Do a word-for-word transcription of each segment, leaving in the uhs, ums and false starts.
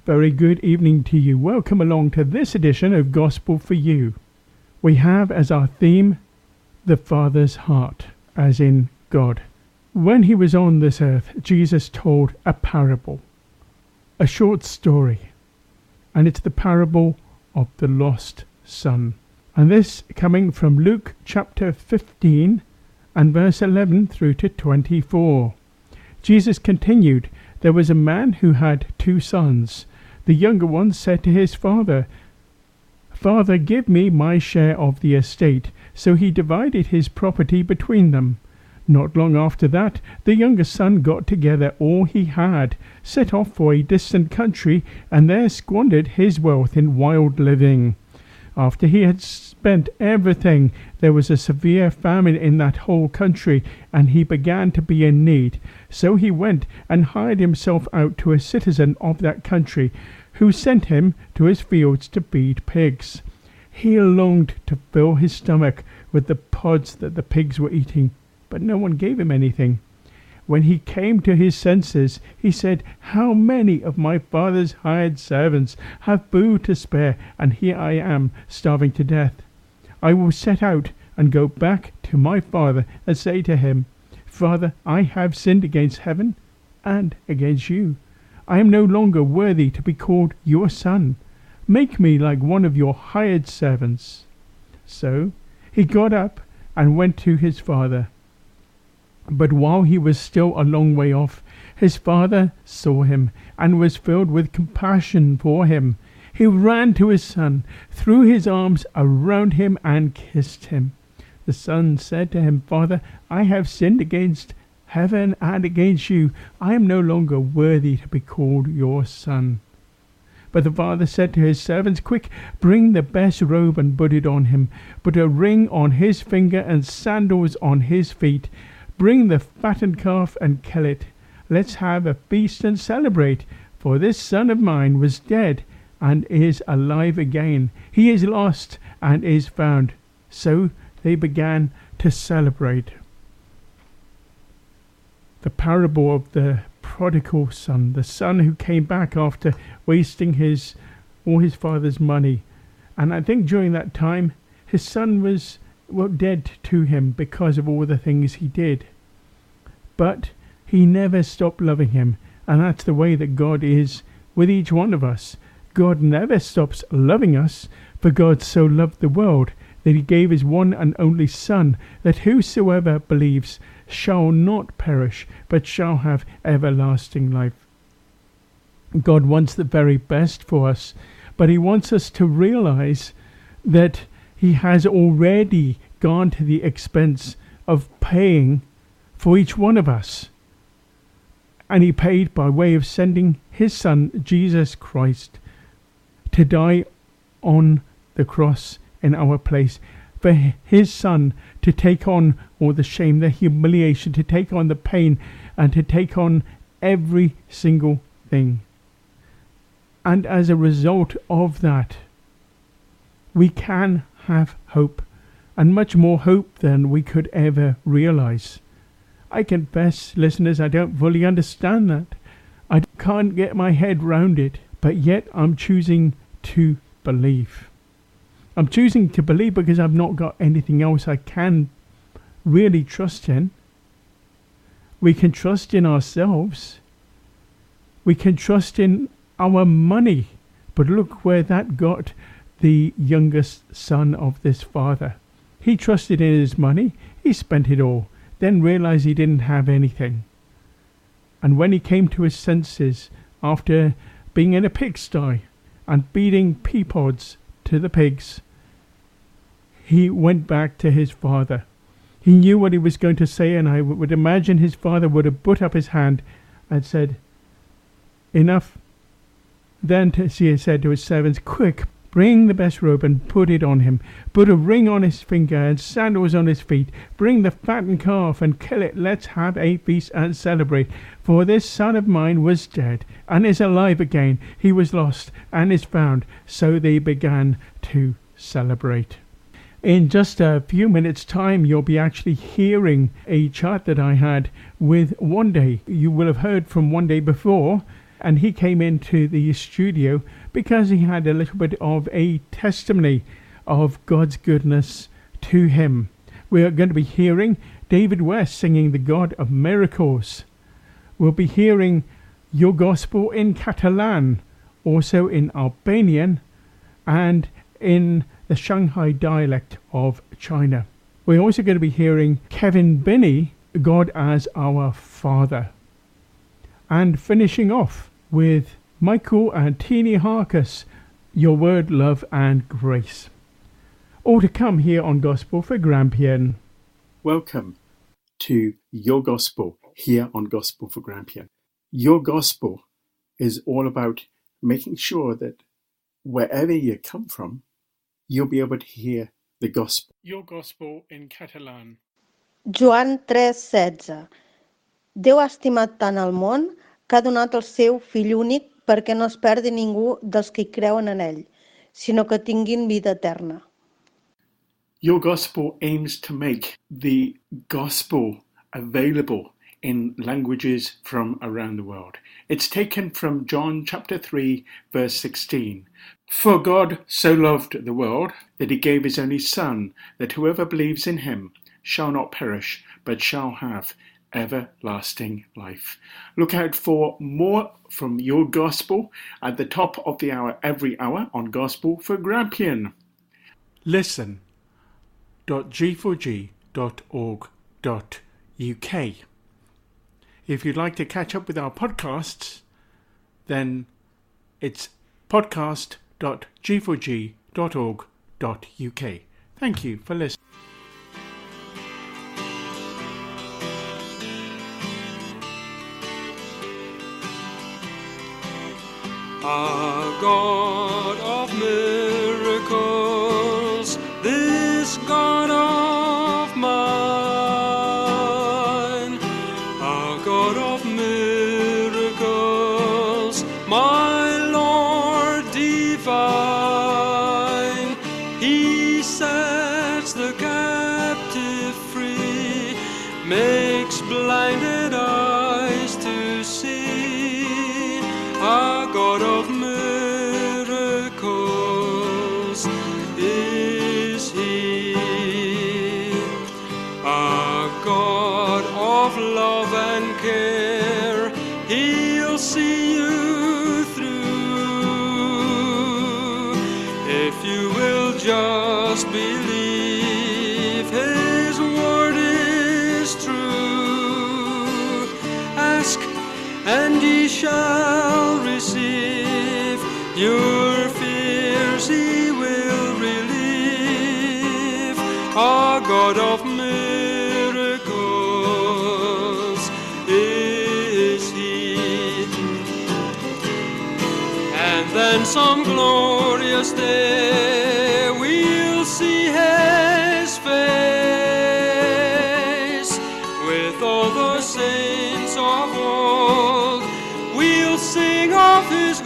Very good evening to you. Welcome along to this edition of Gospel for You. We have as our theme, the Father's heart, as in God. When he was on this earth, Jesus told a parable, a short story, and it's the parable of the lost son. And this coming from Luke chapter fifteen and verse eleven through to twenty-four. Jesus continued, "There was a man who had two sons. The younger one said to his father, 'Father, give me my share of the estate.' So he divided his property between them. Not long after that, the younger son got together all he had, set off for a distant country, and there squandered his wealth in wild living. After he had spent everything, there was a severe famine in that whole country, and he began to be in need. So he went and hired himself out to a citizen of that country, who sent him to his fields to feed pigs. He longed to fill his stomach with the pods that the pigs were eating, but no one gave him anything. When he came to his senses, he said, 'How many of my father's hired servants have food to spare, and here I am, starving to death. I will set out and go back to my father and say to him, Father, I have sinned against heaven and against you. I am no longer worthy to be called your son. Make me like one of your hired servants.' So he got up and went to his father. But while he was still a long way off, his father saw him and was filled with compassion for him. He ran to his son, threw his arms around him and kissed him. The son said to him, 'Father, I have sinned against heaven and against you. I am no longer worthy to be called your son.' But the father said to his servants, 'Quick, bring the best robe and put it on him. Put a ring on his finger and sandals on his feet. Bring the fattened calf and kill it. Let's have a feast and celebrate. For this son of mine was dead and is alive again. He is lost and is found.' So they began to celebrate." The parable of the prodigal son, the son who came back after wasting his all his father's money. And I think during that time, his son was well dead to him because of all the things he did. But he never stopped loving him, and that's the way that God is with each one of us. God never stops loving us, for God so loved the world that he gave his one and only Son, that whosoever believes shall not perish, but shall have everlasting life. God wants the very best for us, but he wants us to realize that he has already gone to the expense of paying for each one of us. And he paid by way of sending his son, Jesus Christ, to die on the cross in our place, for his son to take on all the shame, the humiliation, to take on the pain, and to take on every single thing. And as a result of that, we can have hope, and much more hope than we could ever realize. I confess, listeners, I don't fully understand that. I can't get my head round it, but yet I'm choosing to believe. I'm choosing to believe because I've not got anything else I can really trust in. We can trust in ourselves. We can trust in our money. But look where that got the youngest son of this father. He trusted in his money. He spent it all. Then realized he didn't have anything. And when he came to his senses, after being in a pigsty and feeding pea pods to the pigs, he went back to his father. He knew what he was going to say, and I would imagine his father would have put up his hand and said, "Enough." Then he said to his servants, "Quick, bring the best robe and put it on him. Put a ring on his finger and sandals on his feet. Bring the fattened calf and kill it. Let's have a feast and celebrate. For this son of mine was dead and is alive again. He was lost and is found." So they began to celebrate. In just a few minutes' time, you'll be actually hearing a chat that I had with One Day. You will have heard from One Day before, and he came into the studio because he had a little bit of a testimony of God's goodness to him. We're going to be hearing David West singing The God of Miracles. We'll be hearing Your Gospel in Catalan, also in Albanian, and in the Shanghai dialect of China. We're also going to be hearing Kevin Binney, God as Our Father. And finishing off with Michael and Teeny Harkus, Your Word, Love and Grace. All to come here on Gospel for Grampian. Welcome to Your Gospel here on Gospel for Grampian. Your Gospel is all about making sure that wherever you come from, you'll be able to hear the Gospel. Your Gospel in Catalan. Joan tres setze. Déu ha estimat tant el món que ha donat el seu fill únic perquè no es perdi ningú dels que hi creuen en ell, sinó que tinguin vida eterna. Your Gospel aims to make the Gospel available in languages from around the world. It's taken from John chapter three, verse sixteen. For God so loved the world that he gave his only Son, that whoever believes in him shall not perish, but shall have everlasting life. Look out for more from Your Gospel at the top of the hour every hour on Gospel for Grampian. Listen dot g four g dot org dot u k. If you'd like to catch up with our podcasts, then it's podcast dot g four g dot org dot u k. Thank you for listening. Our God of miracles, this God of mine, our God of miracles, my Lord divine, he sets the captive free, makes blinded eyes to see. Our God of miracles is he. Our God of love and care, he'll see you through. If you will just believe his word is true. Ask and ye shall receive, your fears he will relieve. Our God of miracles is he. And then some glorious day we'll see his face with all the saints of old. We'll sing of his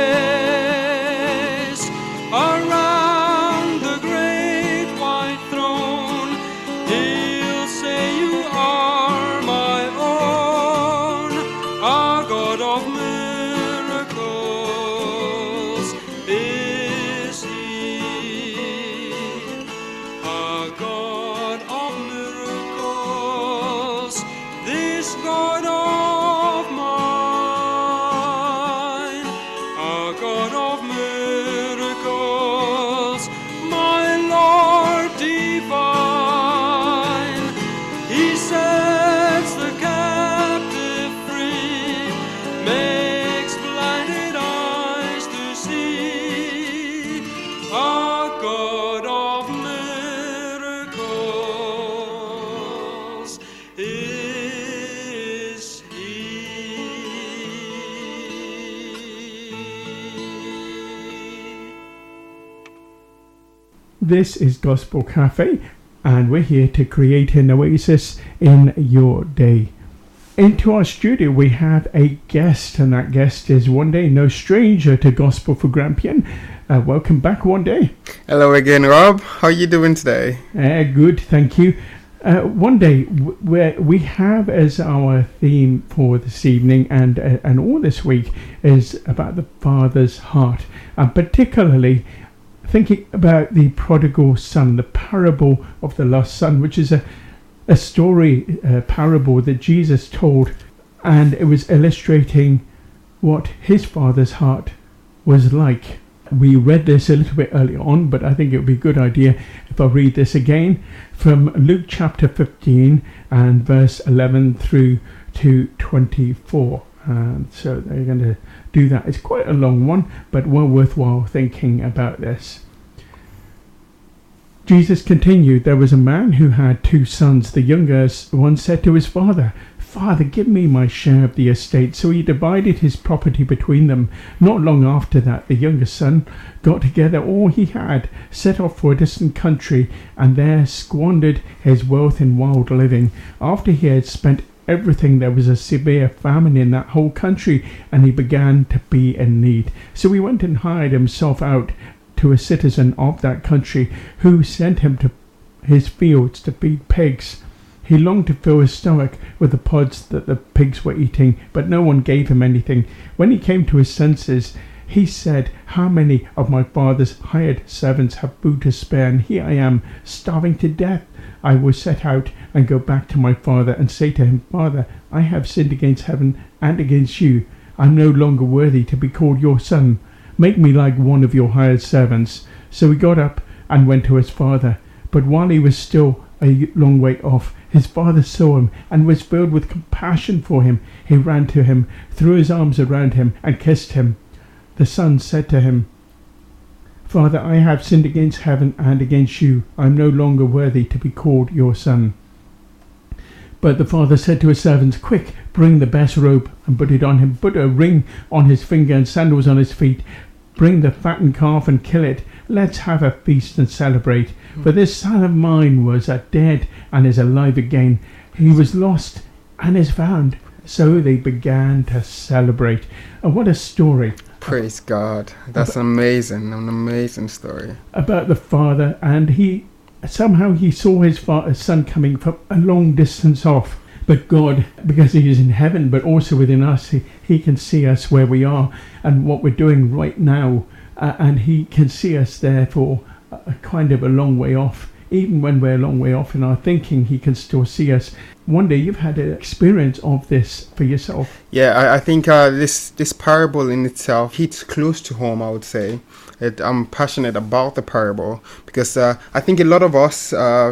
grace around the great white throne. He'll say, you are my own. Our God of miracles is he. Our God of miracles, this God of mine, our God of miracles, my Lord divine, he sets the captive free, makes blinded eyes to see. Our God of miracles is he. This is Gospel Cafe, and we're here to create an oasis in your day. Into our studio we have a guest, and that guest is one day no stranger to Gospel for Grampian. Uh, welcome back, one day. Hello again, Rob. How are you doing today? Uh, good, thank you. Uh, one day, w- where we have as our theme for this evening and uh, and all this week is about the Father's heart, and particularly thinking about the prodigal son, the parable of the lost son, which is a a story, a parable that Jesus told, and it was illustrating what his Father's heart was like. We read this a little bit earlier on, but I think it would be a good idea if I read this again from Luke chapter fifteen and verse eleven through to twenty-four. And so they're going to do that. It's quite a long one, but well worthwhile thinking about this. Jesus continued, "There was a man who had two sons. The younger one said to his father, 'Father, give me my share of the estate.' So he divided his property between them. Not long after that, the younger son got together all he had, set off for a distant country, and there squandered his wealth in wild living. After he had spent everything, there was a severe famine in that whole country, and he began to be in need. So he went and hired himself out to a citizen of that country, who sent him to his fields to feed pigs. He longed to fill his stomach with the pods that the pigs were eating, but no one gave him anything. When he came to his senses, he said, 'How many of my father's hired servants have food to spare, and here I am, starving to death? I will set out and go back to my father and say to him, Father, I have sinned against heaven and against you. I am no longer worthy to be called your son. Make me like one of your hired servants.' So he got up and went to his father. But while he was still a long way off, his father saw him and was filled with compassion for him. He ran to him, threw his arms around him, and kissed him. The son said to him, 'Father, I have sinned against heaven and against you. I am no longer worthy to be called your son.' But the father said to his servants, 'Quick, bring the best robe and put it on him. Put a ring on his finger and sandals on his feet. Bring the fattened calf and kill it. Let's have a feast and celebrate. For this son of mine was a dead and is alive again. He was lost and is found.' So they began to celebrate." And what a story. Praise God. That's about, amazing. An amazing story. About the father, and he somehow he saw his father, son coming from a long distance off. But God, because he is in heaven, but also within us, he, he can see us where we are and what we're doing right now. Uh, and he can see us therefore a kind of a long way off. Even when we're a long way off in our thinking, he can still see us. One day you've had an experience of this for yourself. Yeah, I, I think uh, this this parable in itself hits close to home, I would say. It, I'm passionate about the parable because uh, I think a lot of us uh,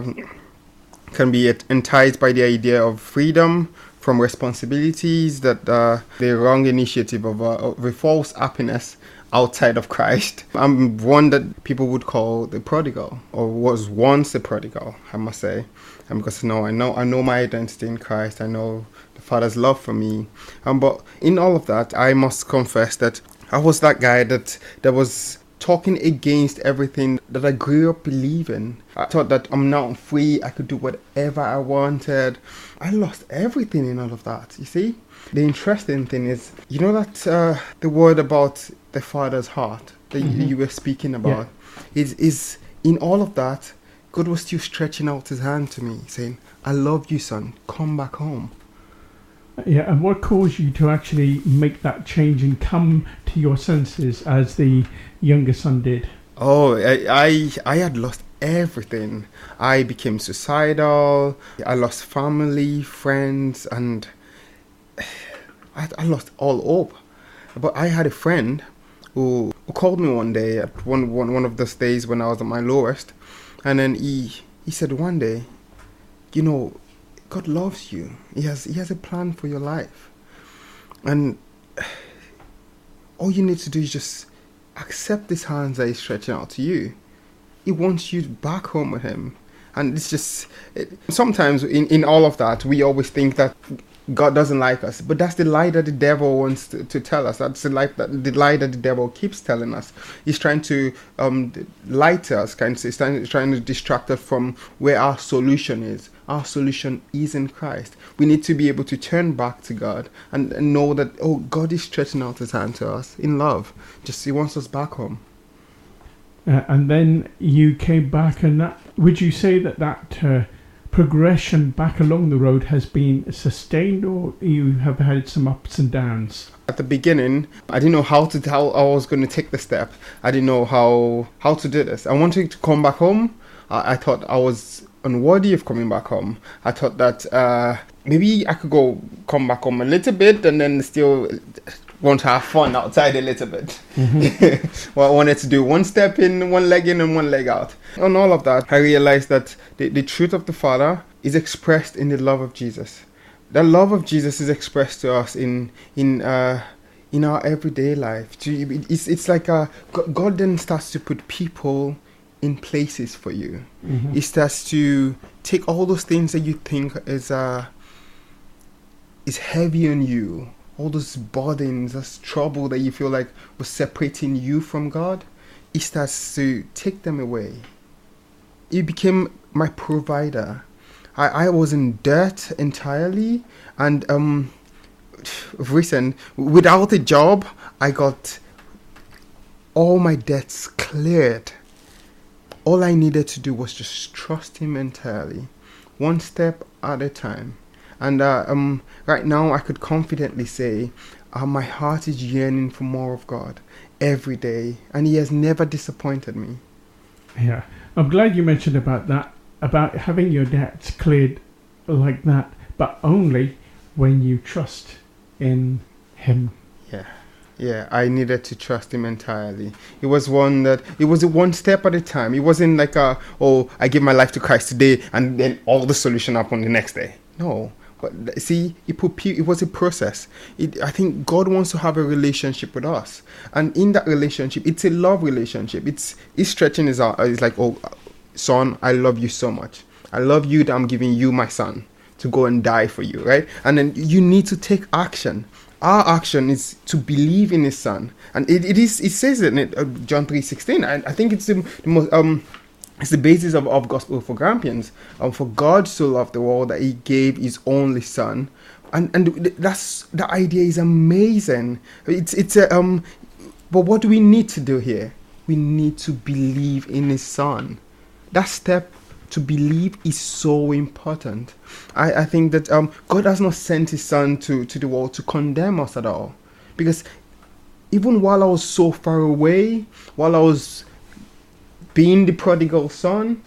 can be enticed by the idea of freedom from responsibilities, that uh, the wrong initiative of, uh, of a false happiness outside of Christ. I'm one that people would call the prodigal, or was once the prodigal, I must say. Um, because no, I know I know my identity in Christ. I know the Father's love for me. Um, but in all of that, I must confess that I was that guy that that was talking against everything that I grew up believing. I thought that I'm now free. I could do whatever I wanted. I lost everything in all of that. You see, the interesting thing is, you know that uh, the word about the Father's heart that mm-hmm. you, you were speaking about yeah. is is in all of that. God was still stretching out his hand to me, saying, I love you, son. Come back home. Yeah, and what caused you to actually make that change and come to your senses as the younger son did? Oh, I, I, I had lost everything. I became suicidal. I lost family, friends, and I, I lost all hope. But I had a friend who, who called me one day at one, one, one of those days when I was at my lowest. And then he he said one day, you know, God loves you. He has he has a plan for your life. And all you need to do is just accept these hands that he's stretching out to you. He wants you back home with him. And it's just, it, sometimes in, in all of that, we always think that God doesn't like us, but that's the lie that the devil wants to, to tell us. That's the lie that the lie that the devil keeps telling us. He's trying to um, lie to us, kind of, he's trying, trying to distract us from where our solution is. Our solution is in Christ. We need to be able to turn back to God and, and know that, oh, God is stretching out his hand to us in love. Just he wants us back home. Uh, and then you came back, and that, would you say that that uh, progression back along the road has been sustained, or you have had some ups and downs? At the beginning, I didn't know how to how I was going to take the step. I didn't know how how to do this. I wanted to come back home. I, I thought I was unworthy of coming back home. I thought that uh, maybe I could go come back home a little bit and then still want to have fun outside a little bit. Mm-hmm. Well, I wanted to do one step in, one leg in, and one leg out. On all of that, I realized that the, the truth of the Father is expressed in the love of Jesus. The love of Jesus is expressed to us in in uh, in our everyday life. It's it's like a, God then starts to put people in places for you. Mm-hmm. He starts to take all those things that you think is uh is heavy on you, all those burdens, this trouble that you feel like was separating you from God. He starts to take them away. He became my provider. I, I was in debt entirely, and um, recent, without a job, I got all my debts cleared. All I needed to do was just trust Him entirely, one step at a time. And uh, um, right now, I could confidently say, uh, my heart is yearning for more of God every day, and He has never disappointed me. Yeah, I'm glad you mentioned about that, about having your debts cleared like that, but only when you trust in Him. Yeah, yeah, I needed to trust Him entirely. It was one that, it was one step at a time. It wasn't like, a, oh, I give my life to Christ today, and then all the solution up on the next day. No. But see, it, put, it was a process. It, I think God wants to have a relationship with us. And in that relationship, it's a love relationship. It's, it's stretching his out. It's like, oh, son, I love you so much. I love you that I'm giving you my son to go and die for you, right? And then you need to take action. Our action is to believe in His Son. And it, it is. It says it in it, uh, John three sixteen. I, I think it's the, the most... um. It's the basis of, of gospel for Grampians. Um, for God so loved the world that He gave His only Son, and and that's the idea is amazing. It's it's a um, but what do we need to do here? We need to believe in His Son. That step to believe is so important. I, I think that um, God has not sent His Son to to the world to condemn us at all, because even while I was so far away, while I was being the prodigal son,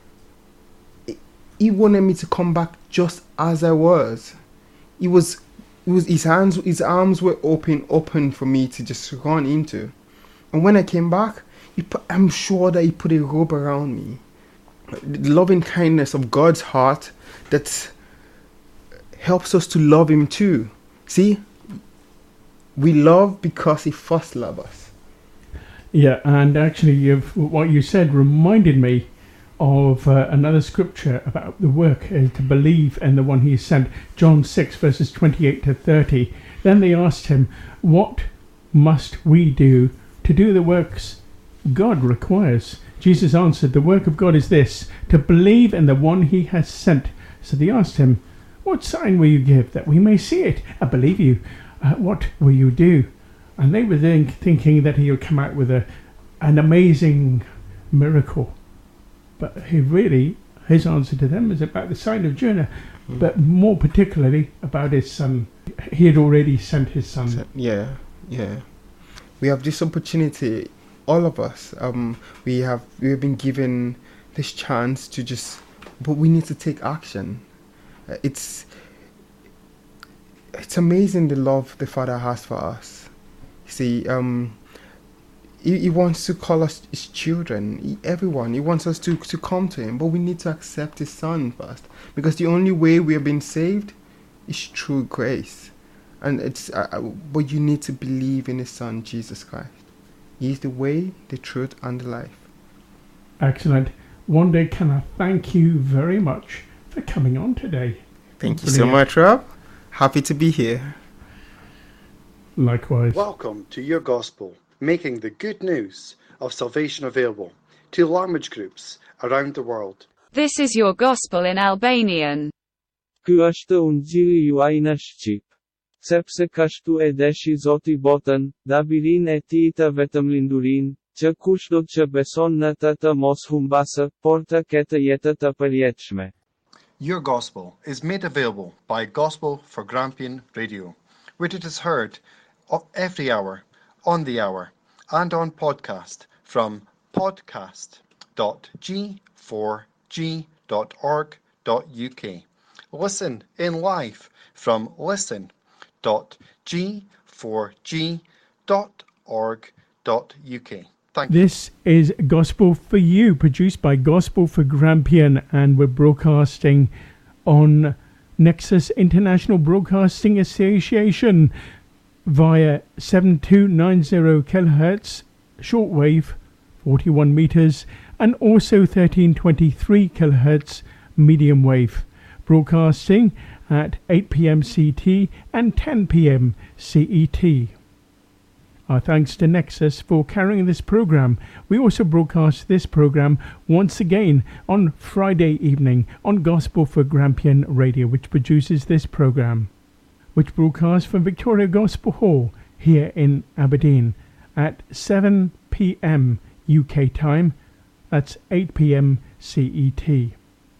He wanted me to come back just as I was. He was, it was his hands, his arms were open, open for me to just run into. And when I came back, he put, I'm sure that He put a robe around me. The loving kindness of God's heart that helps us to love Him too. See, we love because He first loved us. Yeah, and actually you've, what you said reminded me of uh, another scripture about the work uh, to believe in the one He sent. John six verses twenty-eight to thirty. Then they asked Him, what must we do to do the works God requires? Jesus answered, the work of God is this, to believe in the one He has sent. So they asked Him, what sign will you give that we may see it and believe you? Uh, what will you do? And they were then thinking that He would come out with a an amazing miracle. But he really, His answer to them is about the sign of Jonah, mm. but more particularly about His Son. He had already sent His Son. Yeah, yeah. We have this opportunity, all of us. Um, we have we have been given this chance to just, but we need to take action. Uh, it's it's amazing the love the Father has for us. See, um, he, he wants to call us His children, he, everyone. He wants us to, to come to Him, but we need to accept His Son first, because the only way we have been saved is through grace. And it's, uh, but you need to believe in His Son, Jesus Christ. He is the way, the truth, and the life. Excellent. One day, can I thank you very much for coming on today? Thank you Brilliant. so much, Rob. Happy to be here. Likewise. Welcome to Your Gospel, making the good news of salvation available to language groups around the world. This is Your Gospel in Albanian. Ky është Ungjilli juaj në shqip. Sepse kështu e deshi Zoti botën, dabirin e Tij të vetëmlindurin, që kushdo që beson në të të mos humbasë, por të ketë jetë të përjetshme. Your Gospel is made available by Gospel for Grampian Radio, where it is heard every hour, on the hour, and on podcast from podcast dot g four g dot org dot u k. Listen in live from listen dot g four g dot org dot u k. Thank you. This is Gospel for You, produced by Gospel for Grampian, and we're broadcasting on Nexus International Broadcasting Association via seven two nine zero kilohertz shortwave, forty-one meters, and also thirteen twenty-three kilohertz medium wave, broadcasting at eight p.m. C T and ten p.m. C E T. Our thanks to Nexus for carrying this program. We also broadcast this program once again on Friday evening on Gospel for Grampian Radio, which produces this program, which broadcasts from Victoria Gospel Hall here in Aberdeen at seven p.m. U K time. That's eight p.m. C E T.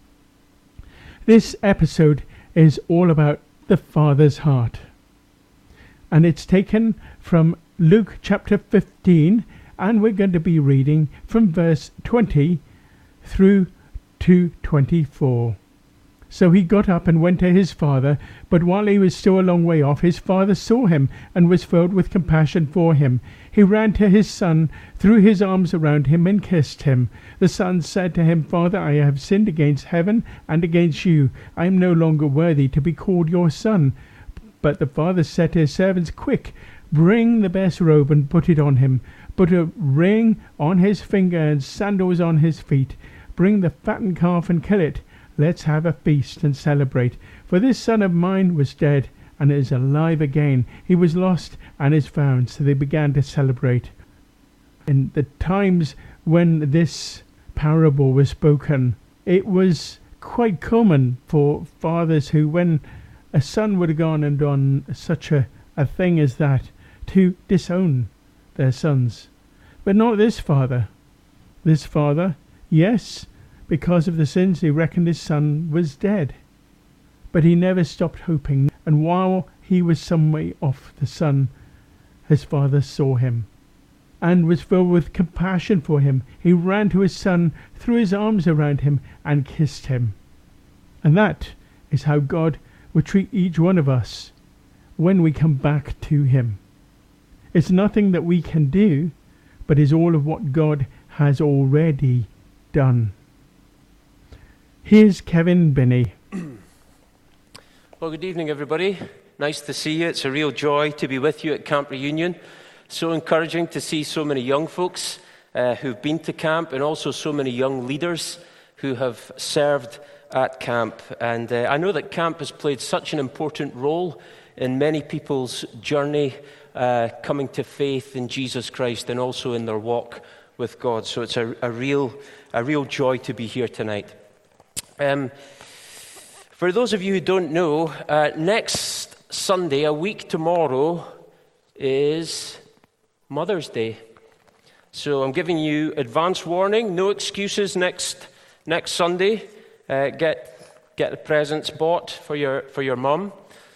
This episode is all about the Father's heart, and it's taken from Luke chapter fifteen, and we're going to be reading from verse twenty through to twenty-four. So he got up and went to his father, but while he was still a long way off, his father saw him and was filled with compassion for him. He ran to his son, threw his arms around him and kissed him. The son said to him, "Father, I have sinned against heaven and against you. I am no longer worthy to be called your son." But the father said to his servants, "Quick, bring the best robe and put it on him. Put a ring on his finger and sandals on his feet. Bring the fattened calf and kill it. Let's have a feast and celebrate. For this son of mine was dead and is alive again. He was lost and is found." So they began to celebrate. In the times when this parable was spoken, it was quite common for fathers who, when a son would have gone and done such a, a thing as that, to disown their sons. But not this father. This father, yes, because of the sins, he reckoned his son was dead. But he never stopped hoping, and while he was some way off the son, his father saw him and was filled with compassion for him. He ran to his son, threw his arms around him and kissed him. And that is how God will treat each one of us when we come back to him. It's nothing that we can do, but is all of what God has already done. Here's Kevin Binney. Well, good evening, everybody. Nice to see you. It's a real joy to be with you at Camp Reunion. So encouraging to see so many young folks uh, who've been to camp, and also so many young leaders who have served at camp. And uh, I know that camp has played such an important role in many people's journey uh, coming to faith in Jesus Christ, and also in their walk with God. So it's a, a real, a real joy to be here tonight. Um, for those of you who don't know, uh, next Sunday, a week tomorrow, is Mother's Day. So I'm giving you advance warning, no excuses next next Sunday. Uh, get get the presents bought for your for your mum.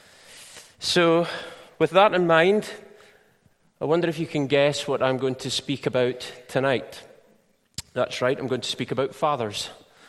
So with that in mind, I wonder if you can guess what I'm going to speak about tonight. That's right, I'm going to speak about fathers.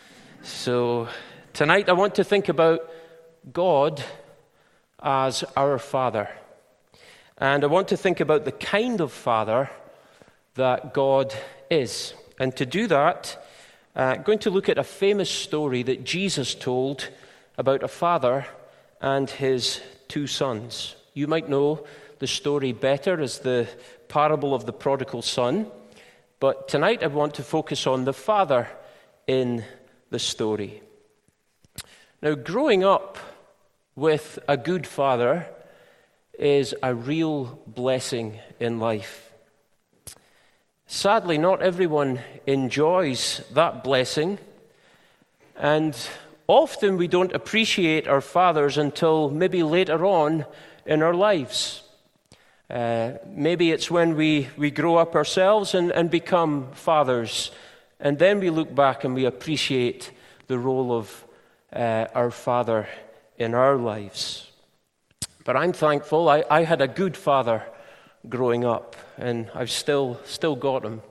So tonight I want to think about God as our Father. And I want to think about the kind of Father that God is. And to do that, I'm uh, going to look at a famous story that Jesus told about a father and his two sons. You might know the story better as the parable of the prodigal son. But tonight I want to focus on the father in the story. Now, growing up with a good father is a real blessing in life. Sadly, not everyone enjoys that blessing, and often we don't appreciate our fathers until maybe later on in our lives. Uh, maybe it's when we, we grow up ourselves and, and become fathers, and then we look back and we appreciate the role of uh, our Father in our lives. But I'm thankful I, I had a good father growing up, and I've still still got him.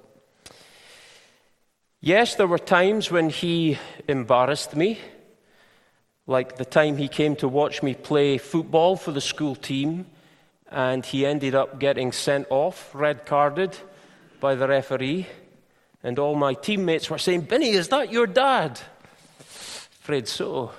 Yes, there were times when he embarrassed me, like the time he came to watch me play football for the school team, and he ended up getting sent off, red-carded, by the referee, and all my teammates were saying, "Benny, is that your dad?" Afraid so.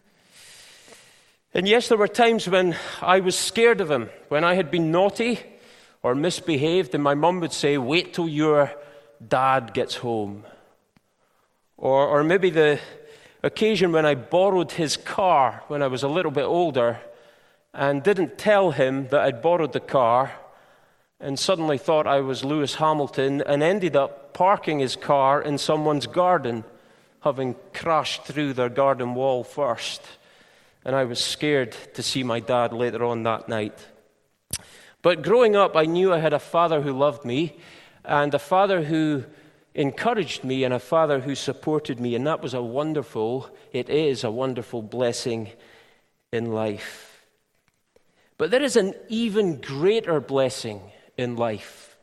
And yes, there were times when I was scared of him, when I had been naughty or misbehaved, and my mum would say, "Wait till your dad gets home." Or, or maybe the occasion when I borrowed his car when I was a little bit older and didn't tell him that I'd borrowed the car, and suddenly thought I was Lewis Hamilton and ended up parking his car in someone's garden, having crashed through their garden wall first. And I was scared to see my dad later on that night. But growing up, I knew I had a father who loved me, and a father who encouraged me, and a father who supported me, and that was a wonderful, it is a wonderful blessing in life. But there is an even greater blessing in life,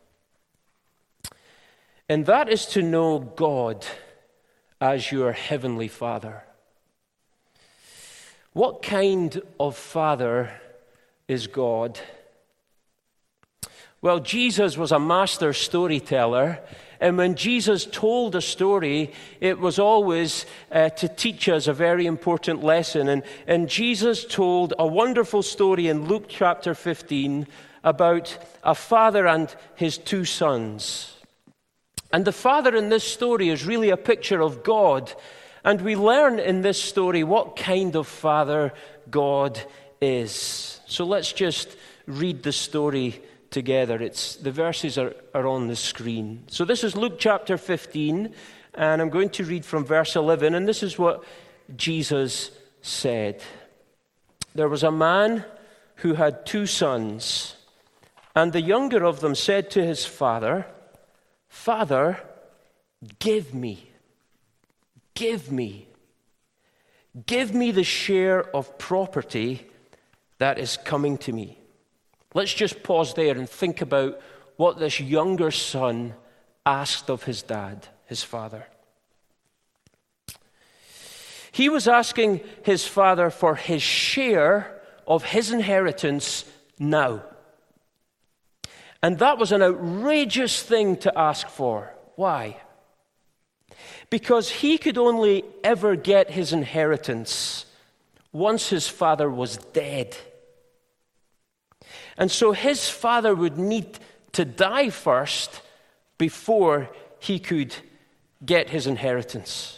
and that is to know God as your heavenly Father. What kind of Father is God? Well, Jesus was a master storyteller, and when Jesus told a story, it was always uh, to teach us a very important lesson. And, and Jesus told a wonderful story in Luke chapter fifteen about a father and his two sons. And the father in this story is really a picture of God. And we learn in this story what kind of father God is. So let's just read the story together. It's the verses are, are on the screen. So this is Luke chapter fifteen, and I'm going to read from verse eleven, and this is what Jesus said. There was a man who had two sons, and the younger of them said to his father, "Father, give me, give me, give me the share of property that is coming to me." Let's just pause there and think about what this younger son asked of his dad, his father. He was asking his father for his share of his inheritance now. And that was an outrageous thing to ask for. Why? Because he could only ever get his inheritance once his father was dead. And so his father would need to die first before he could get his inheritance.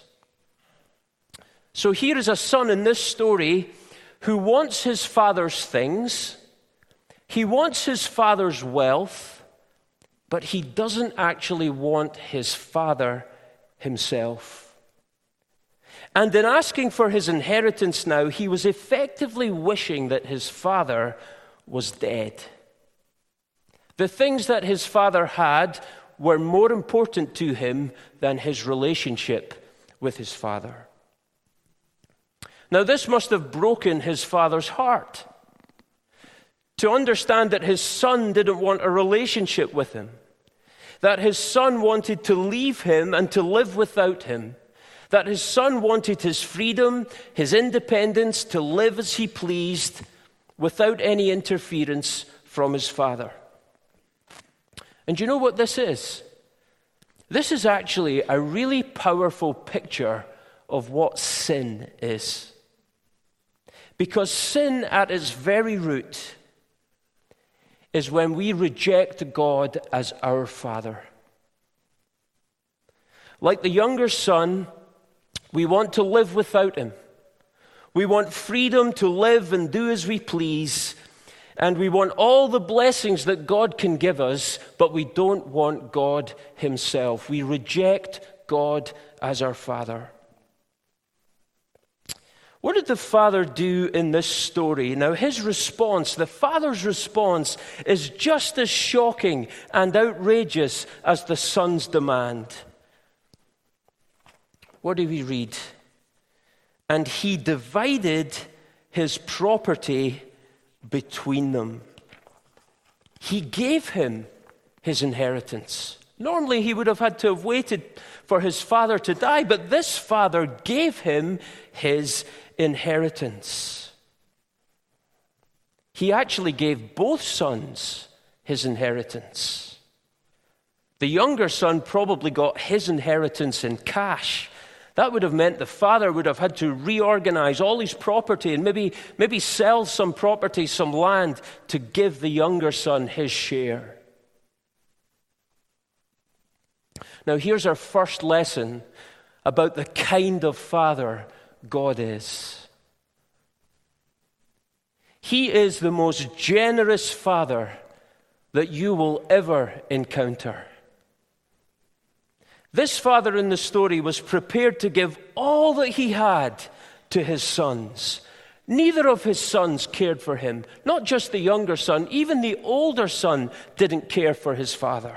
So here is a son in this story who wants his father's things. He wants his father's wealth, but he doesn't actually want his father himself. And in asking for his inheritance now, he was effectively wishing that his father was dead. The things that his father had were more important to him than his relationship with his father. Now, this must have broken his father's heart to understand that his son didn't want a relationship with him, that his son wanted to leave him and to live without him, that his son wanted his freedom, his independence, to live as he pleased without any interference from his father. And you know what this is? This is actually a really powerful picture of what sin is. Because sin at its very root is when we reject God as our Father. Like the younger son, we want to live without him. We want freedom to live and do as we please, and we want all the blessings that God can give us, but we don't want God himself. We reject God as our Father. What did the father do in this story? Now, his response, the father's response, is just as shocking and outrageous as the son's demand. What do we read? and he divided his property between them. He gave him his inheritance. Normally he would have had to have waited for his father to die, but this father gave him his inheritance. He actually gave both sons his inheritance. The younger son probably got his inheritance in cash. That would have meant the father would have had to reorganize all his property and maybe, maybe sell some property, some land, to give the younger son his share. Now here's our first lesson about the kind of father God is. He is the most generous father that you will ever encounter. This father in the story was prepared to give all that he had to his sons. Neither of his sons cared for him. Not just the younger son, even the older son didn't care for his father.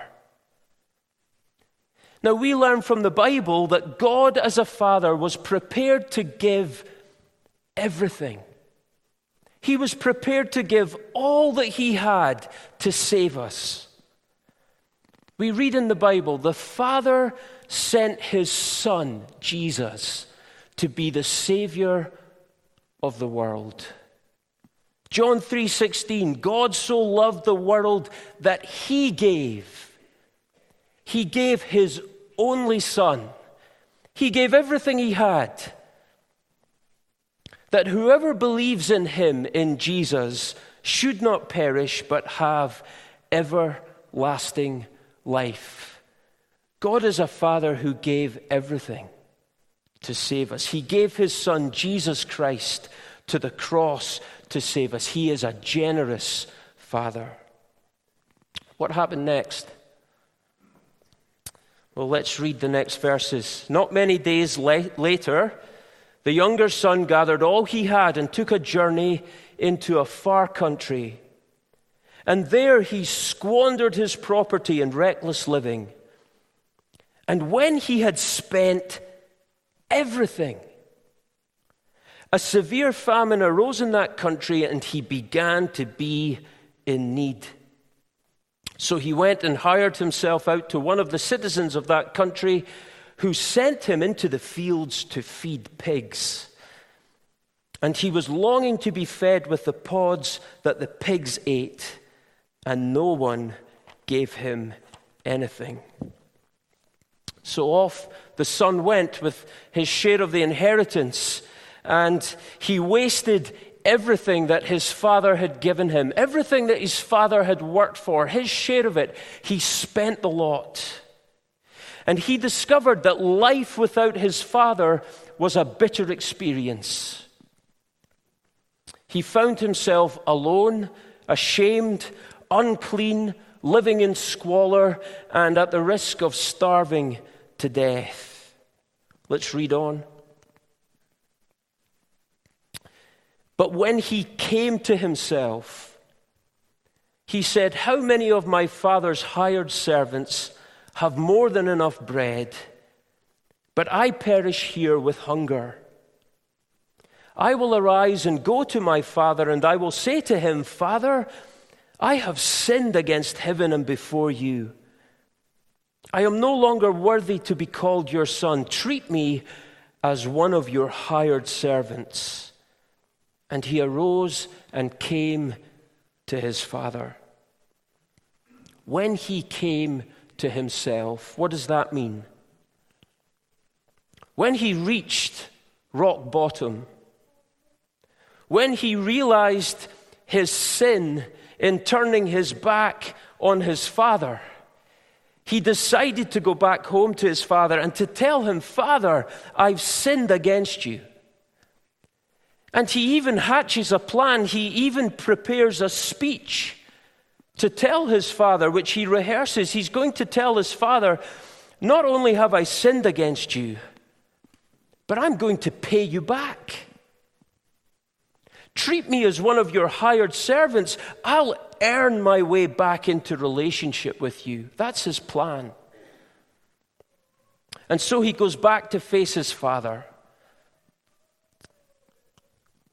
Now we learn from the Bible that God as a father was prepared to give everything. He was prepared to give all that he had to save us. We read in the Bible, the Father sent his Son, Jesus, to be the Savior of the world. John three sixteen, God so loved the world that he gave. He gave his only Son. He gave everything he had. That whoever believes in him, in Jesus, should not perish but have everlasting life. God is a Father who gave everything to save us. He gave his Son, Jesus Christ, to the cross to save us. He is a generous Father. What happened next? Well, let's read the next verses. Not many days la- later, the younger son gathered all he had and took a journey into a far country. And there he squandered his property in reckless living. And when he had spent everything, a severe famine arose in that country, and he began to be in need. So he went and hired himself out to one of the citizens of that country, who sent him into the fields to feed pigs. And he was longing to be fed with the pods that the pigs ate, and no one gave him anything. So off the son went with his share of the inheritance, and he wasted everything that his father had given him, everything that his father had worked for, his share of it. He spent the lot. And he discovered that life without his father was a bitter experience. He found himself alone, ashamed, unclean, living in squalor, and at the risk of starving to death. Let's read on. But when he came to himself, he said, "How many of my father's hired servants have more than enough bread, but I perish here with hunger? I will arise and go to my father, and I will say to him, 'Father, I have sinned against heaven and before you. I am no longer worthy to be called your son. Treat me as one of your hired servants.' And he arose and came to his father." When he came to himself, what does that mean? When he reached rock bottom, when he realized his sin in turning his back on his father, he decided to go back home to his father and to tell him, "Father, I've sinned against you." And he even hatches a plan. He even prepares a speech to tell his father, which he rehearses. He's going to tell his father, "Not only have I sinned against you, but I'm going to pay you back. Treat me as one of your hired servants. I'll earn my way back into relationship with you." That's his plan. And so he goes back to face his father.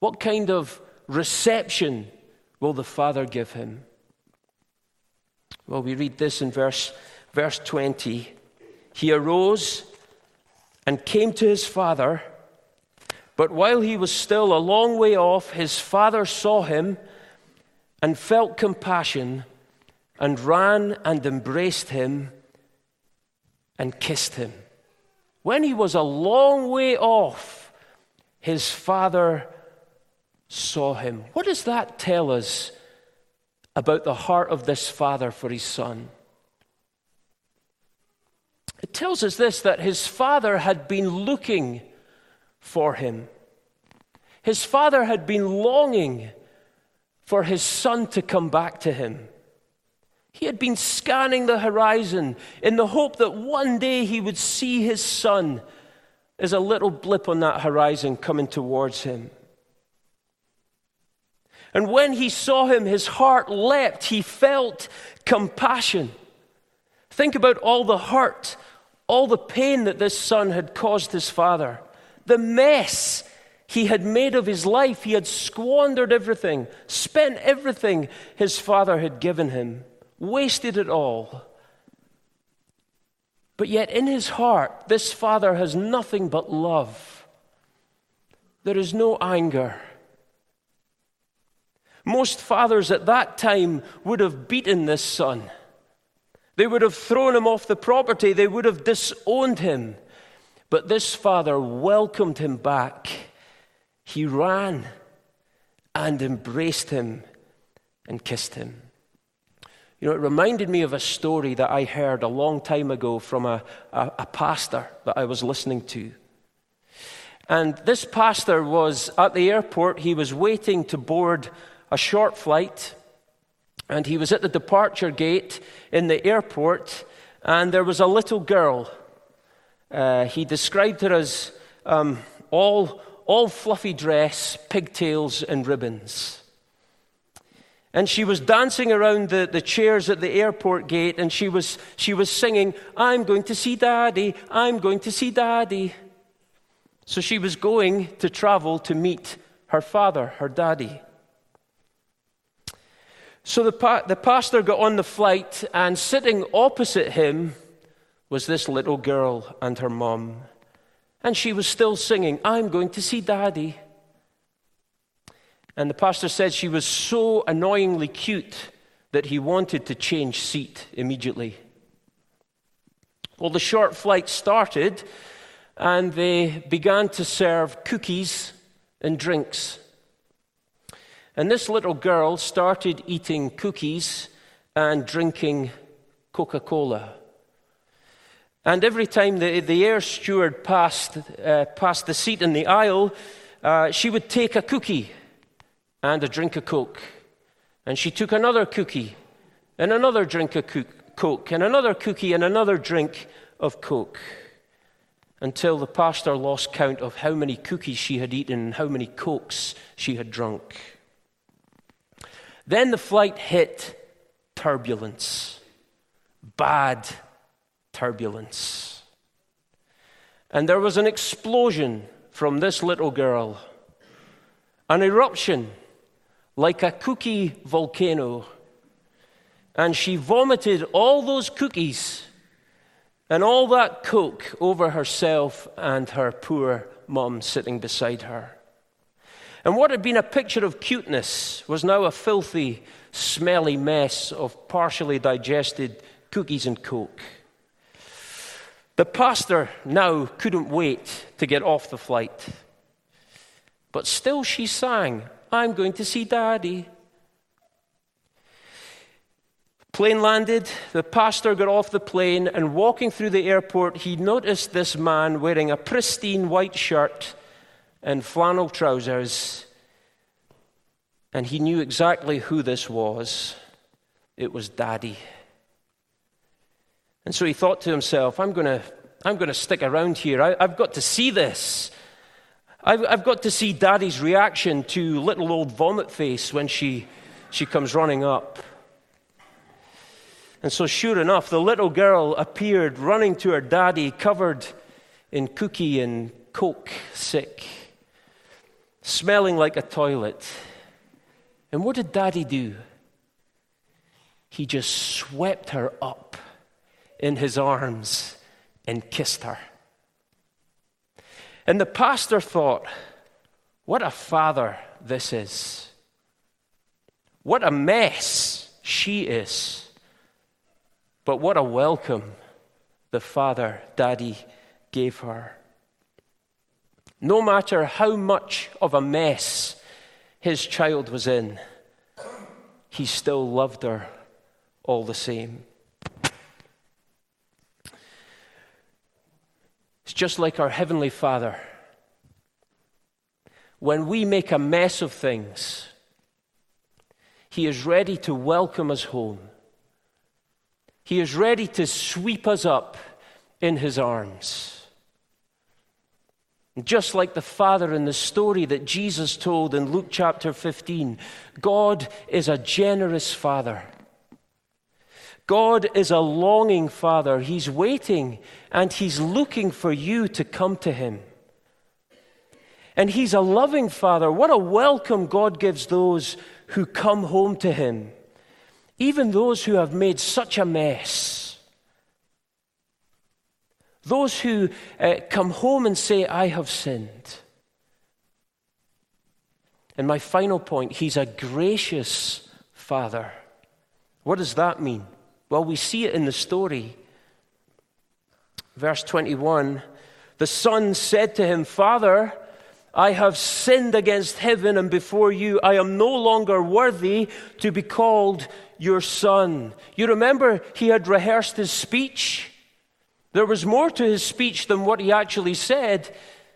What kind of reception will the father give him? Well, we read this in verse, verse twenty. He arose and came to his father, but while he was still a long way off, his father saw him and felt compassion and ran and embraced him and kissed him. When he was a long way off, his father saw him. What does that tell us about the heart of this father for his son? It tells us this, that his father had been looking for him. His father had been longing for his son to come back to him. He had been scanning the horizon in the hope that one day he would see his son as a little blip on that horizon coming towards him. And when he saw him, his heart leapt. He felt compassion. Think about all the hurt, all the pain that this son had caused his father, the mess he had made of his life. He had squandered everything, spent everything his father had given him, wasted it all. But yet in his heart, this father has nothing but love. There is no anger. Most fathers at that time would have beaten this son. They would have thrown him off the property. They would have disowned him. But this father welcomed him back. He ran and embraced him and kissed him. You know, it reminded me of a story that I heard a long time ago from a, a, a pastor that I was listening to. And this pastor was at the airport. He was waiting to board a short flight, and he was at the departure gate in the airport, and there was a little girl. Uh, he described her as um, all, all fluffy dress, pigtails, and ribbons. And she was dancing around the, the chairs at the airport gate, and she was, she was singing, "I'm going to see Daddy, I'm going to see Daddy." So she was going to travel to meet her father, her daddy. So the, pa- the pastor got on the flight, and sitting opposite him was this little girl and her mom. And she was still singing, "I'm going to see Daddy." And the pastor said she was so annoyingly cute that he wanted to change seat immediately. Well, the short flight started, and they began to serve cookies and drinks. And this little girl started eating cookies and drinking Coca-Cola. And every time the, the air steward passed, uh, passed the seat in the aisle, uh, she would take a cookie and a drink of Coke. And she took another cookie and another drink of Coke and another cookie and another drink of Coke, until the pastor lost count of how many cookies she had eaten and how many Cokes she had drunk. Then the flight hit turbulence, bad turbulence. And there was an explosion from this little girl, an eruption like a cookie volcano. And she vomited all those cookies and all that Coke over herself and her poor mom sitting beside her. And what had been a picture of cuteness was now a filthy, smelly mess of partially digested cookies and Coke. The pastor now couldn't wait to get off the flight. But still she sang, "I'm going to see Daddy." Plane landed, the pastor got off the plane, and walking through the airport, he noticed this man wearing a pristine white shirt and flannel trousers, and he knew exactly who this was. It was Daddy. And so he thought to himself, I'm going to I'm going to stick around here. I, I've got to see this. I've, I've got to see Daddy's reaction to little old vomit face when she, she comes running up. And so sure enough, the little girl appeared running to her daddy, covered in cookie and Coke sick. smelling like a toilet. And what did Daddy do? He just swept her up in his arms and kissed her. And the pastor thought, what a father this is. What a mess she is. But what a welcome the father, Daddy, gave her. No matter how much of a mess his child was in, he still loved her all the same. It's just like our Heavenly Father. When we make a mess of things, He is ready to welcome us home. He is ready to sweep us up in His arms. Just like the father in the story that Jesus told in Luke chapter fifteen, God is a generous Father. God is a longing Father. He's waiting and He's looking for you to come to Him. And He's a loving Father. What a welcome God gives those who come home to Him, even those who have made such a mess. Those who uh, come home and say, I have sinned. And my final point, He's a gracious Father. What does that mean? Well, we see it in the story. Verse twenty-one, the son said to him, Father, I have sinned against heaven and before you. I am no longer worthy to be called your son. You remember he had rehearsed his speech? There was more to his speech than what he actually said.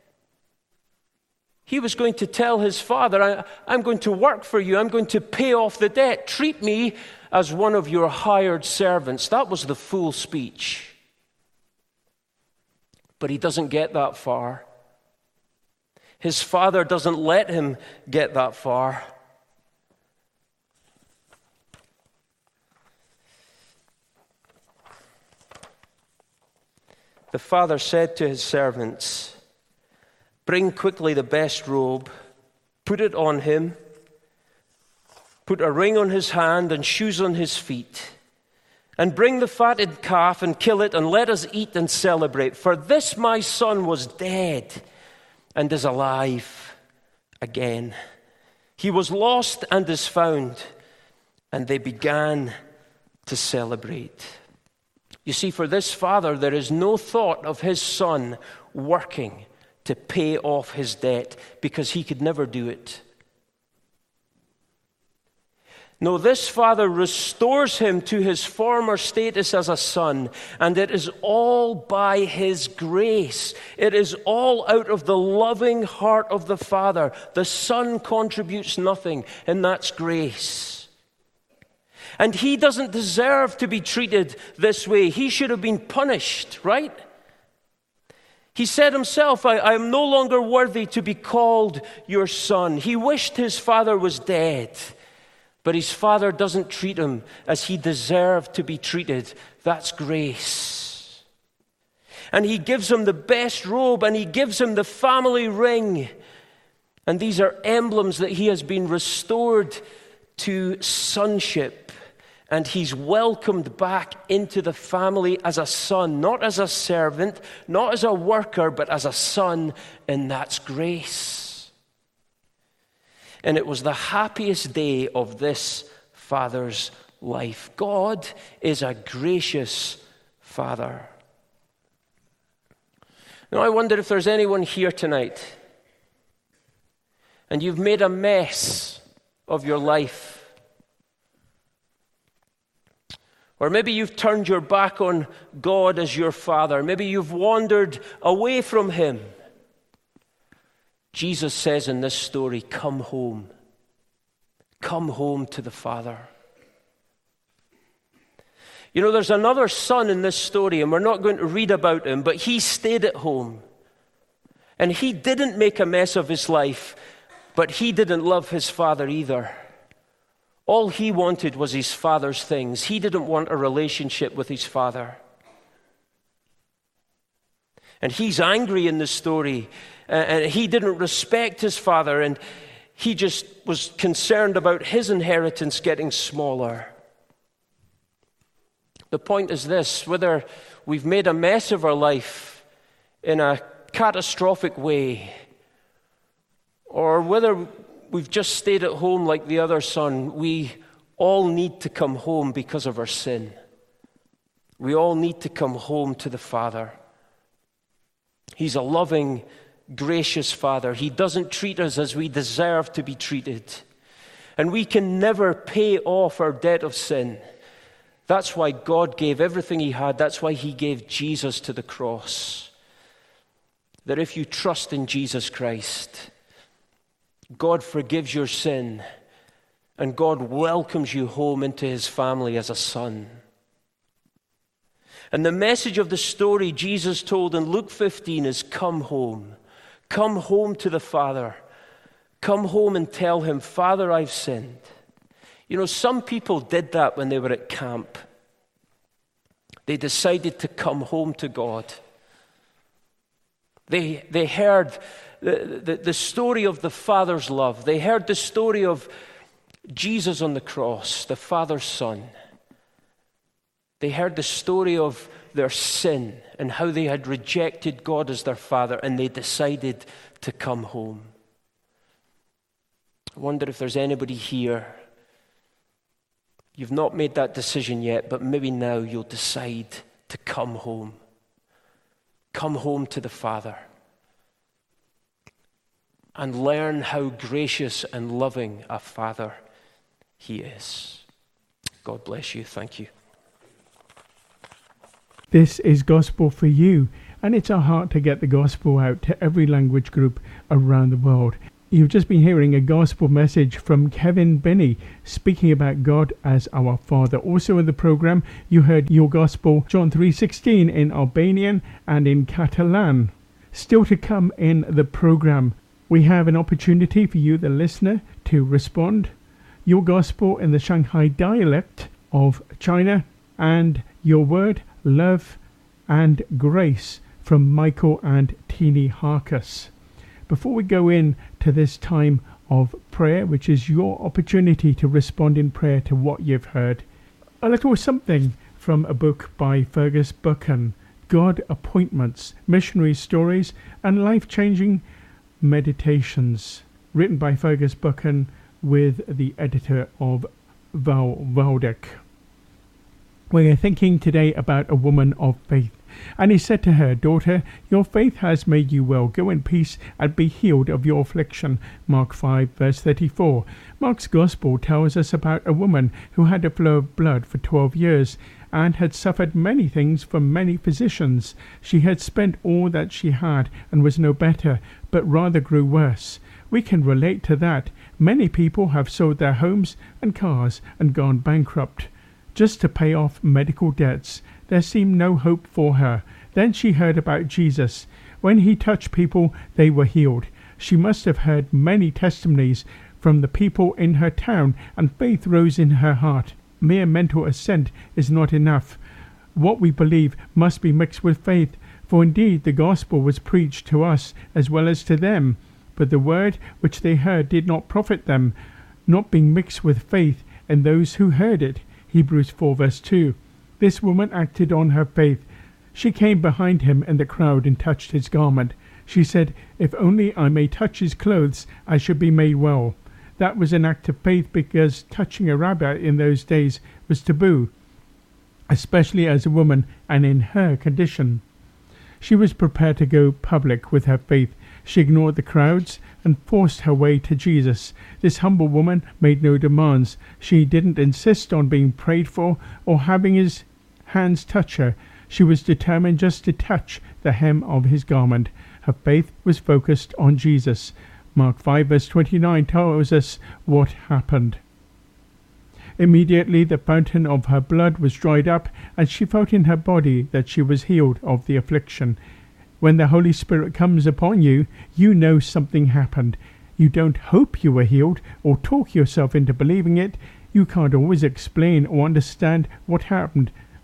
He was going to tell his father, I, I'm going to work for you. I'm going to pay off the debt. Treat me as one of your hired servants. That was the full speech. But he doesn't get that far. His father doesn't let him get that far. The father said to his servants, bring quickly the best robe, put it on him, put a ring on his hand and shoes on his feet, and bring the fatted calf and kill it, and let us eat and celebrate. For this my son was dead and is alive again. He was lost and is found. And they began to celebrate. You see, for this father, there is no thought of his son working to pay off his debt, because he could never do it. No, this father restores him to his former status as a son, and it is all by his grace. It is all out of the loving heart of the Father. The Son contributes nothing, and that's grace. And he doesn't deserve to be treated this way. He should have been punished, right? He said himself, I, I am no longer worthy to be called your son. He wished his father was dead. But his father doesn't treat him as he deserved to be treated. That's grace. And he gives him the best robe, and he gives him the family ring. And these are emblems that he has been restored to sonship. And he's welcomed back into the family as a son, not as a servant, not as a worker, but as a son, and that's grace. And it was the happiest day of this father's life. God is a gracious Father. Now, I wonder if there's anyone here tonight and you've made a mess of your life. Or maybe you've turned your back on God as your Father. Maybe you've wandered away from Him. Jesus says in this story, come home. Come home to the Father. You know, there's another son in this story, and we're not going to read about him, but he stayed at home. And he didn't make a mess of his life, but he didn't love his father either. All he wanted was his father's things. He didn't want a relationship with his father. And he's angry in the story, uh, and he didn't respect his father, and he just was concerned about his inheritance getting smaller. The point is this: whether we've made a mess of our life in a catastrophic way, or whether we've just stayed at home like the other son, we all need to come home because of our sin. We all need to come home to the Father. He's a loving, gracious Father. He doesn't treat us as we deserve to be treated. And we can never pay off our debt of sin. That's why God gave everything he had. That's why he gave Jesus to the cross. That if you trust in Jesus Christ, God forgives your sin, and God welcomes you home into his family as a son. And the message of the story Jesus told in Luke fifteen is, come home. Come home to the Father. Come home and tell him, Father, I've sinned. You know, some people did that when they were at camp. They decided to come home to God. They, they heard the, the, the story of the Father's love. They heard the story of Jesus on the cross, the Father's Son. They heard the story of their sin and how they had rejected God as their Father, and they decided to come home. I wonder if there's anybody here. You've not made that decision yet, but maybe now you'll decide to come home. Come home to the Father and learn how gracious and loving a Father he is. God bless you. Thank you. This is Gospel for You, and it's our heart to get the gospel out to every language group around the world. You've just been hearing a gospel message from Kevin Binney speaking about God as our Father. Also in the program, you heard Your Gospel, John three sixteen in Albanian and in Catalan. Still to come in the program, we have an opportunity for you, the listener, to respond. Your Gospel in the Shanghai dialect of China, and Your Word, Love and Grace from Michael and Teeny Harkus. Before we go in to this time of prayer, which is your opportunity to respond in prayer to what you've heard, a little something from a book by Fergus Buchan, God Appointments, Missionary Stories and Life-Changing Meditations, written by Fergus Buchan with the editor of Val Waldeck. We are thinking today about a woman of faith. And he said to her, Daughter, your faith has made you well. Go in peace and be healed of your affliction. Mark five, verse thirty-four. Mark's Gospel tells us about a woman who had a flow of blood for twelve years and had suffered many things from many physicians. She had spent all that she had and was no better, but rather grew worse. We can relate to that. Many people have sold their homes and cars and gone bankrupt just to pay off medical debts. There seemed no hope for her. Then she heard about Jesus. When he touched people, they were healed. She must have heard many testimonies from the people in her town, and faith rose in her heart. Mere mental assent is not enough. What we believe must be mixed with faith, for indeed the gospel was preached to us as well as to them. But the word which they heard did not profit them, not being mixed with faith in those who heard it. Hebrews four, verse two. This woman acted on her faith. She came behind him in the crowd and touched his garment. She said, If only I may touch his clothes, I should be made well. That was an act of faith, because touching a rabbi in those days was taboo, especially as a woman and in her condition. She was prepared to go public with her faith. She ignored the crowds and forced her way to Jesus. This humble woman made no demands. She didn't insist on being prayed for or having his hands touch her. She was determined just to touch the hem of his garment. Her faith was focused on Jesus. Mark five, verse twenty-nine tells us what happened. Immediately the fountain of her blood was dried up, and she felt in her body that she was healed of the affliction. When the Holy Spirit comes upon you, you know something happened. You don't hope you were healed or talk yourself into believing it. You can't always explain or understand what happened,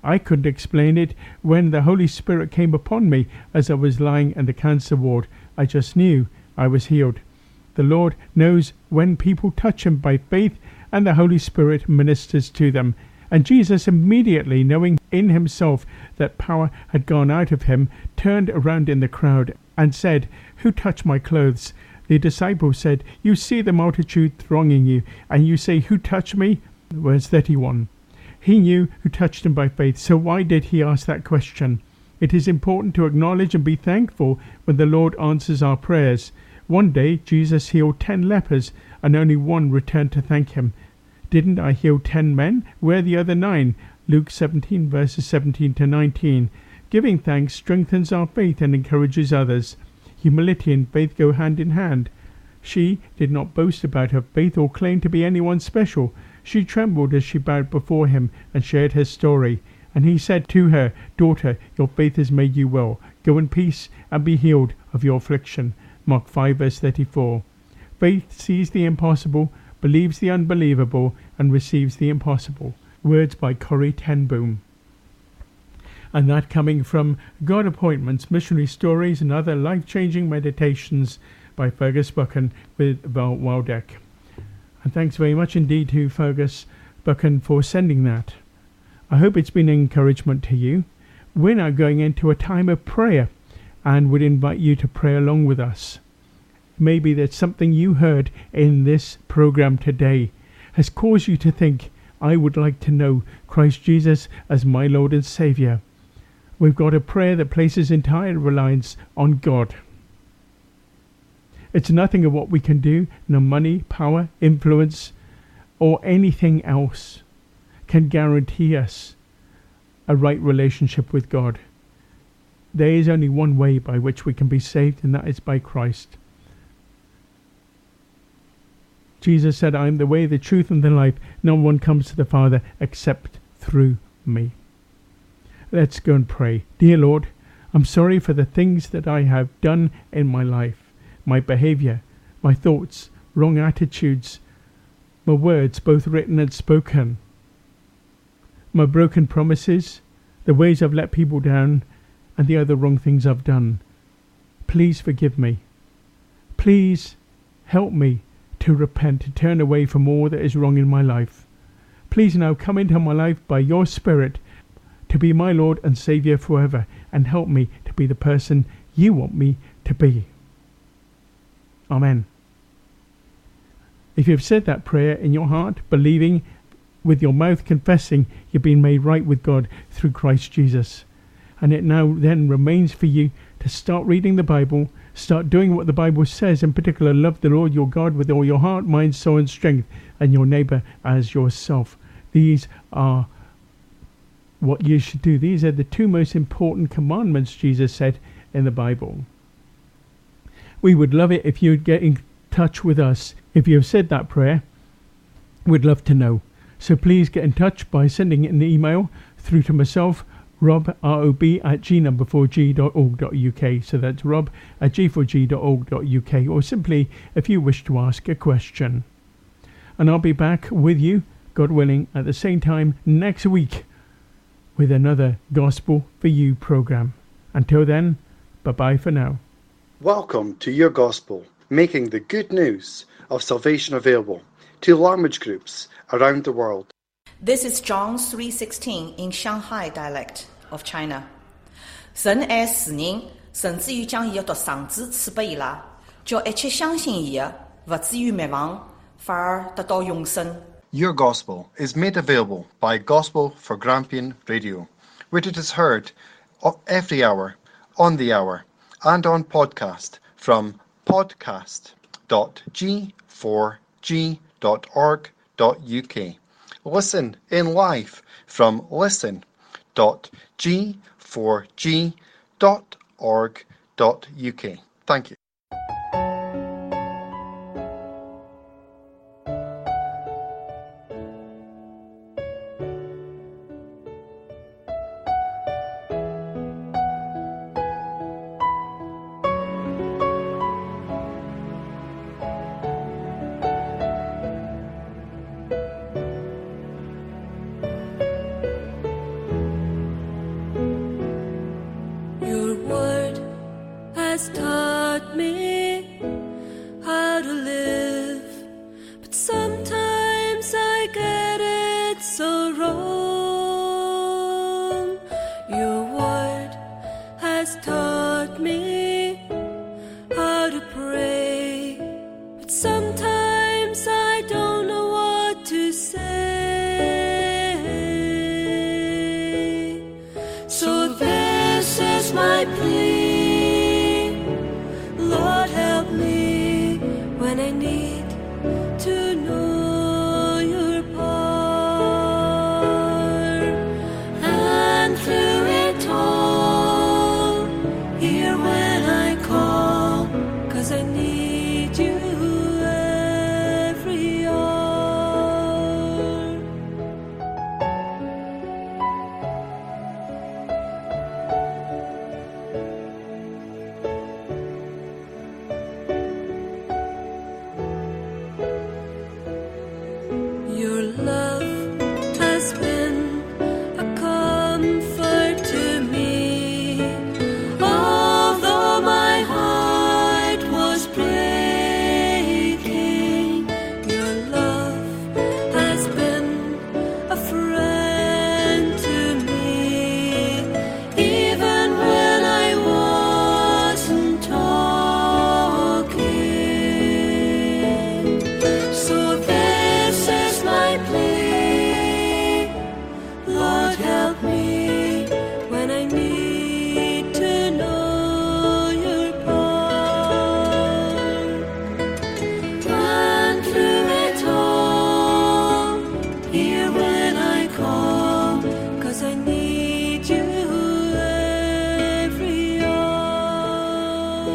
I couldn't explain it when the Holy Spirit came upon me as I was lying in the cancer ward. I just knew I was healed. The Lord knows when people touch him by faith, and the Holy Spirit ministers to them. And Jesus, immediately knowing in himself that power had gone out of him, turned around in the crowd and said, "Who touched my clothes?" The disciples said, "You see the multitude thronging you, and you say, 'Who touched me?'" Verse thirty-one. He knew who touched him by faith, so why did he ask that question? It is important to acknowledge and be thankful when the Lord answers our prayers. One day Jesus healed ten lepers, and only one returned to thank him. "Didn't I heal ten men? Where are the other nine?" Luke seventeen verses seventeen to nineteen. Giving thanks strengthens our faith and encourages others. Humility and faith go hand in hand. She did not boast about her faith or claim to be anyone special. She trembled as she bowed before him and shared her story. And he said to her, "Daughter, your faith has made you well. Go in peace and be healed of your affliction." Mark five verse thirty-four. Faith sees the impossible, believes the unbelievable, and receives the impossible. Words by Corrie ten Boom. And that coming from God Appointments, Missionary Stories and Other Life-Changing Meditations by Fergus Buchan with Val Waldeck. And thanks very much indeed to Fergus Buchan for sending that. I hope it's been an encouragement to you. We're now going into a time of prayer and would invite you to pray along with us. Maybe that something you heard in this program today has caused you to think, "I would like to know Christ Jesus as my Lord and Saviour." We've got a prayer that places entire reliance on God. It's nothing of what we can do, no money, power, influence, or anything else can guarantee us a right relationship with God. There is only one way by which we can be saved, and that is by Christ. Jesus said, "I am the way, the truth, and the life. No one comes to the Father except through me." Let's go and pray. Dear Lord, I'm sorry for the things that I have done in my life, my behavior, my thoughts, wrong attitudes, my words, both written and spoken, my broken promises, the ways I've let people down, and the other wrong things I've done. Please forgive me. Please help me to repent, to turn away from all that is wrong in my life. Please now come into my life by your Spirit to be my Lord and Saviour forever, and help me to be the person you want me to be. Amen. If you've said that prayer in your heart, believing with your mouth, confessing you've been made right with God through Christ Jesus, and it now then remains for you to start reading the Bible, start doing what the Bible says, in particular, love the Lord your God with all your heart, mind, soul and strength, and your neighbour as yourself. These are what you should do. These are the two most important commandments Jesus said in the Bible. We would love it if you'd get in touch with us. If you have said that prayer, we'd love to know. So please get in touch by sending an email through to myself, rob, R O B, at g number four g dot org dot u k. So that's rob at g four g dot org dot u k, or simply if you wish to ask a question. And I'll be back with you, God willing, at the same time next week with another Gospel for You program. Until then, bye-bye for now. Welcome to Your Gospel, making the good news of salvation available to language groups around the world. This is John three sixteen in Shanghai dialect of China. 神爱世人，甚至于将伊的独生子赐给伊拉，叫一切相信伊的，不至于灭亡，反而得到永生。 Your Gospel is made available by Gospel for Grampian Radio, which it is heard every hour, on the hour, and on podcast from podcast dot g four g dot org dot u k. Listen in live from listen dot g four g dot org dot u k. Thank you. has taught me how to live, but sometimes I get it so wrong. Your word has taught me how to pray, but sometimes I don't know what to say. So this is my plea, Lord, help me when I need to know your power. And through it all, hear when I call, 'cause I need you every hour. Your love has been a comfort to me, although my heart was breaking. Your love has been a friend to me, even when I wasn't talking. So this is my plea, Lord, help me when I need to know your power. And through it all, hear when I call, 'cause I need you every hour.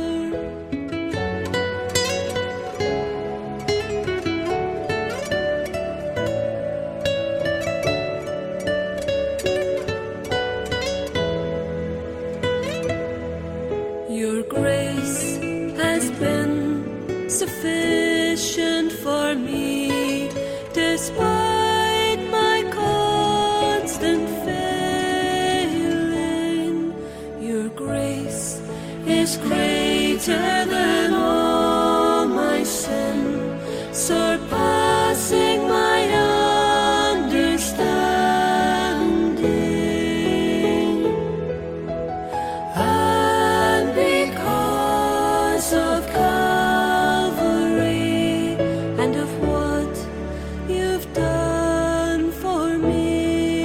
Your grace has been sufficient for me, despite my constant failing. Your grace is greater than all my sin, surpassing my understanding. And because of Calvary and of what you've done for me,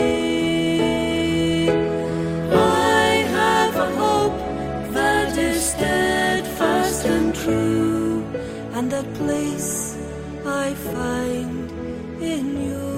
I have a hope that is steadfast and true, and that place I find in you.